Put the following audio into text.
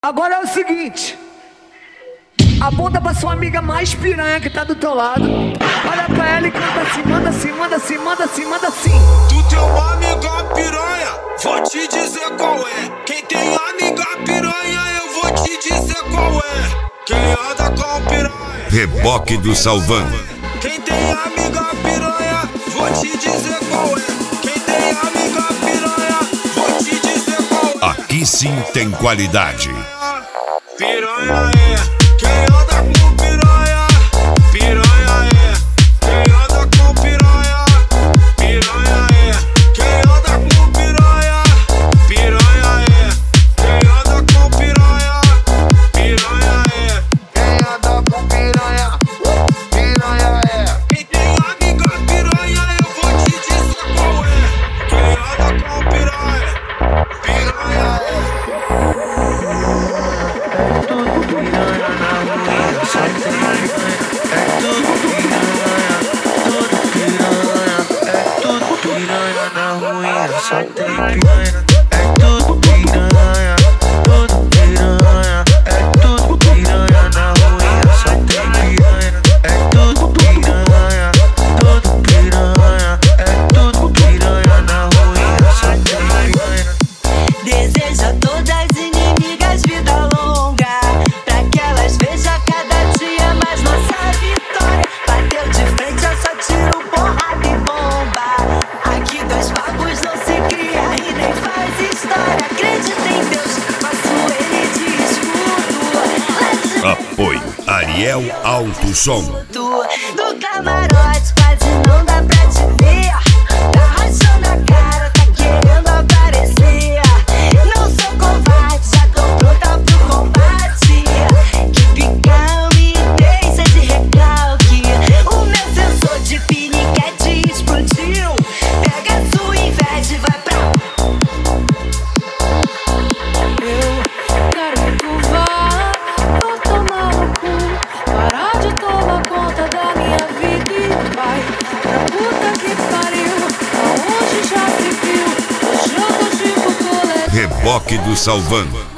Agora é o seguinte, aponta pra sua amiga mais piranha que tá do teu lado. Olha pra ela e canta assim, manda assim, manda assim, manda assim, manda assim. Tu tem uma amiga piranha, vou te dizer qual é. Quem tem amiga piranha, eu vou te dizer qual é. Quem anda com piranha, Reboque do Salvão. Quem tem amiga piranha, vou te dizer qual é. Quem tem amiga piranha, vou te dizer qual é. Aqui sim tem qualidade. Piranha é quem anda com piranha. Piranha é quem anda com piranha. Piranha é quem anda com piranha. Piranha é quem anda com piranha. Piranha é Quem anda com piranha, piranha é. quem tem amiga piranha, eu vou te dizer qual é. Quem anda com piranha. Piranha é. Só tem piranha, é tudo piranha, tudo piranha, é tudo piranha na ruína. Só tem piranha, é tudo piranha, tudo piranha, é tudo piranha na ruína. Só tem piranha. Desejo a todas as inimigas vida longa, pra que elas vejam cada dia mais nossa vitória. Bateu de frente, eu só tiro porrada e bomba. Aqui dois bagos não se cria e nem faz história. Acredita em Deus, faço ele de escudo. Apoio Ariel Alto Som. Do camarote quase não dá pra te ver. Tá rachando a cara, tá querendo aparecer. Não sou covarde, já tô pronta pro combate. Que picamitência de recalque. O meu sensor de piniquete explodiu. Pega a sua inveja e vai pra... Eu quero que tu vá tomar no cu, parar de tomar conta da minha vida e vai pra puta que pariu, aonde já se viu, o jogo de colete. Reboque do Salvão.